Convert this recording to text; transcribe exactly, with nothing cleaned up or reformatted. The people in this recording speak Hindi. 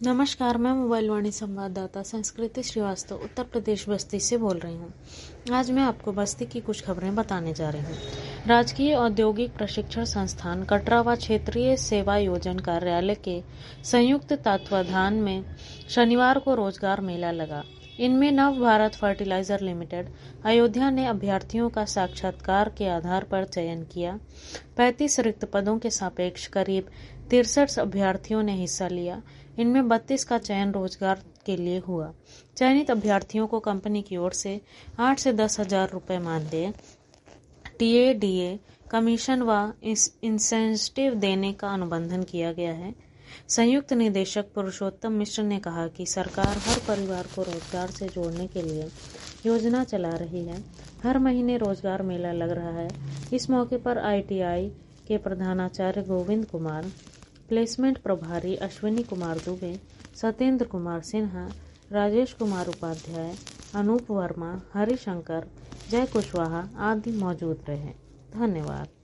नमस्कार, मैं मोबाइल वाणी संवाददाता संस्कृति श्रीवास्तव उत्तर प्रदेश बस्ती से बोल रही हूँ। आज मैं आपको बस्ती की कुछ खबरें बताने जा रही हूँ। राजकीय औद्योगिक प्रशिक्षण संस्थान कटरा व क्षेत्रीय सेवा योजन कार्यालय के संयुक्त तत्वाधान में शनिवार को रोजगार मेला लगा। इनमें नव भारत फर्टिलाइजर लिमिटेड अयोध्या ने अभ्यर्थियों का साक्षात्कार के आधार पर चयन किया। पैंतीस रिक्त पदों के सापेक्ष करीब तिरसठ अभ्यर्थियों ने हिस्सा लिया। इनमें बत्तीस का चयन रोजगार के लिए हुआ। चयनित अभ्यर्थियों को कंपनी की ओर से आठ से दस हजार रुपये मानदेय, टीए, डीए, कमीशन व इंसेंटिव देने का अनुबंधन किया गया है। संयुक्त निदेशक पुरुषोत्तम मिश्र ने कहा कि सरकार हर परिवार को रोजगार से जोड़ने के लिए योजना चला रही है। हर महीने रोजगार मेला लग रहा है। इस मौके पर आईटीआई के प्रधानाचार्य गोविंद कुमार, प्लेसमेंट प्रभारी अश्विनी कुमार दुबे, सत्येंद्र कुमार सिन्हा, राजेश कुमार उपाध्याय, अनूप वर्मा, हरिशंकर, जय कुशवाहा आदि मौजूद रहे। धन्यवाद।